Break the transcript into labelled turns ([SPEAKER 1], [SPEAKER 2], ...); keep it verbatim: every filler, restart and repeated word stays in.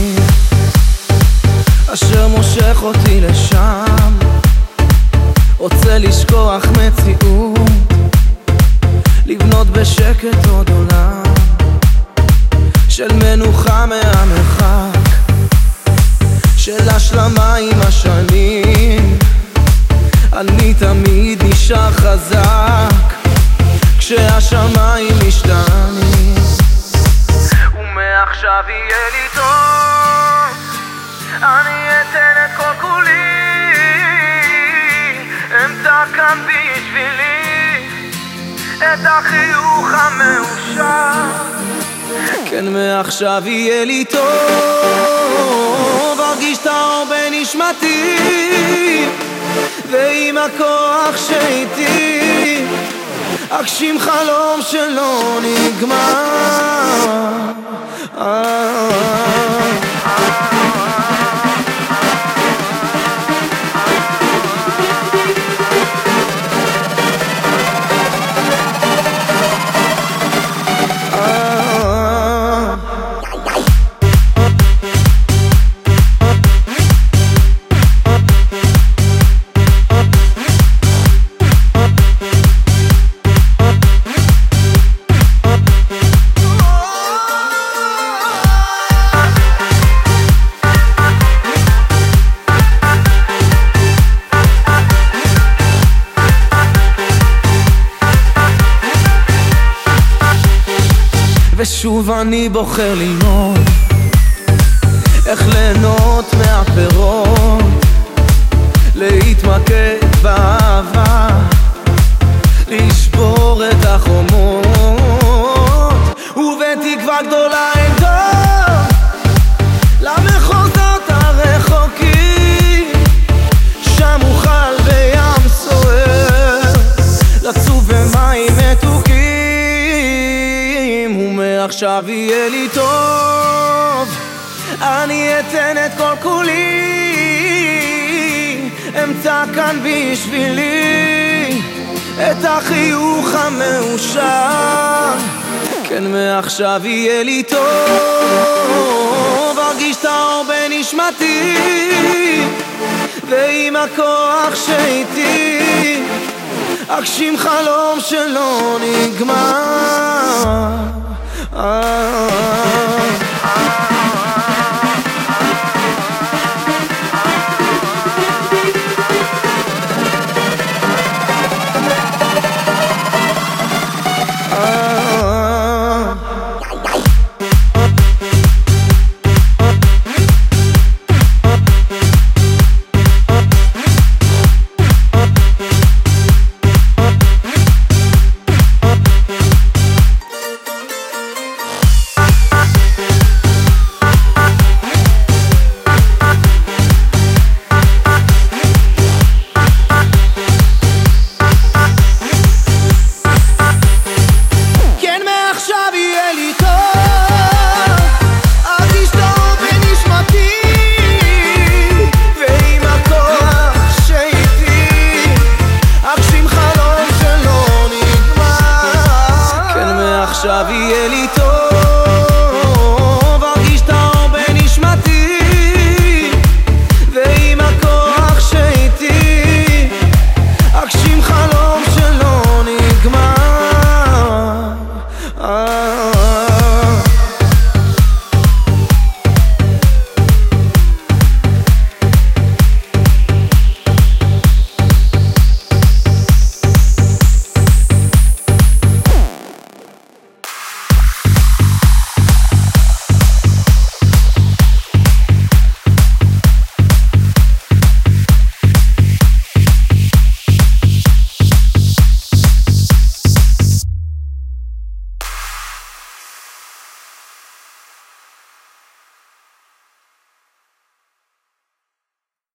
[SPEAKER 1] אשר מושך אותי לשם, רוצה לשכוח מציאות, לבנות בשקט עוד עולם של מנוחה מהמרחק, של השלמה עם השנים. אני תמיד נשאר חזק כשהשמיים משתנים, ומעכשיו יהיה לי טוב, אני אתן את כל כולי, אמצא כאן בשבילי את החיוך המאושר. כן, מעכשיו יהיה לי טוב, ארגיש את האור בנשמתי, ועם הכוח שאיתי אגשים חלום שלא נגמר. ושוב אני בוחר ללמוד איך ליהנות מהפירות, להתמקד באהבה, לשבור את החומות, ובתקווה גדולה אין טוב למחוזות הרחוקים, שם אוכל בים סוער לצוף במים מתוקים. עכשיו יהיה לי טוב, אני אתן את כל כולי, אמצא כאן בשבילי את החיוך המאושר. כן, מעכשיו יהיה לי טוב, ארגיש את האור בנשמתי, ועם הכוח שאיתי אגשים חלום שלא נגמר. Ah, ah, ah.